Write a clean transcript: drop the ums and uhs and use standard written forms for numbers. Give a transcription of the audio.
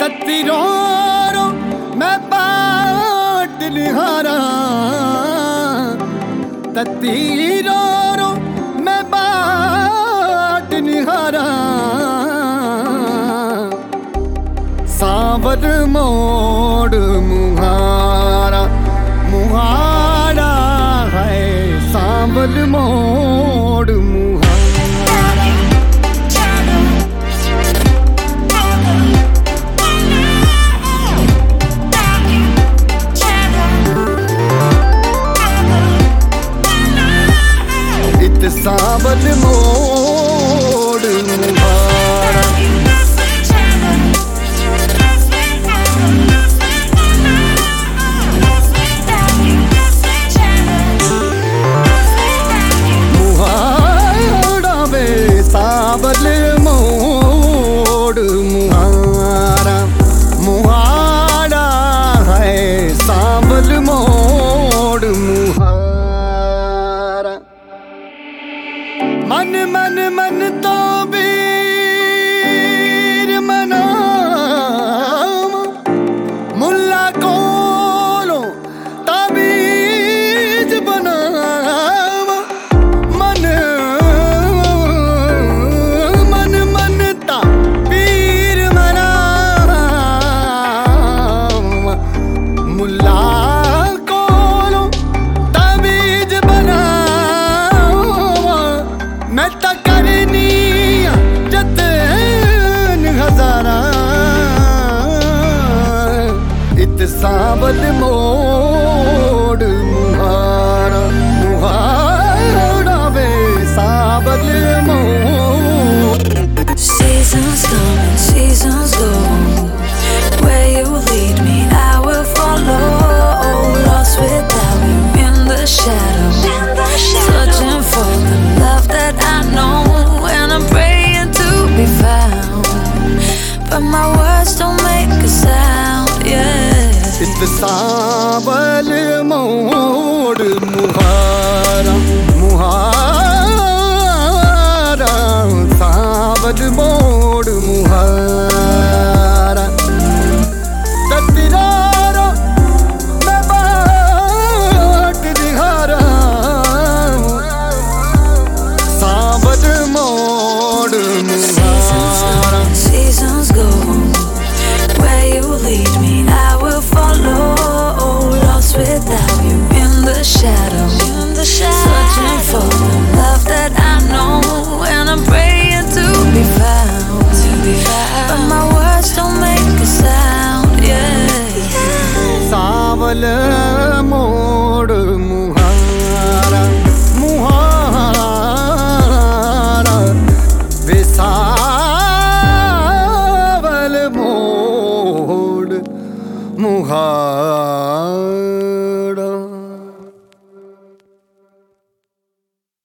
तत्ती रो रो मैं बाट निहारा, तत्ती रो रो मैं बाट निहारा। सांवर मोड़ मुहारा, मुहारा है सांवर मोड़ मुहारा। इत सांवर मोड़ मुहारा, सांवल मोड़ मुहारा, मुहारा है सांवल मोड़ मुहारा। मन मन मन तो वीर मनाम, मुल्ला कोलो ताबीज बनाम। मन मन मन ता वीर मनाम, मुल्ला कोलो ताबीज बनाम। मैं ता करनी जतन हजारा, इत सांवल मोड़ मुहारा, मुहारा वे सांवल मोड़। Seasons come and seasons go, where you lead me I will follow. Lost without you in the shadow, searching for the love that I know, and I'm praying to be found, but my words don't make a sound, yeah. इत सांवल मोड़ मुहारा, मुहारा सांवल मोड़ मुहारा। तत्ती रो रो मैं बाट निहारा, सांवल मोड़ मुहारा। Seasons go, where you lead me I will follow. Lost without you in the shadow, searching for the love that I know, and I'm praying to be found, but my words don't make a sound, yeah. सांवल मोड़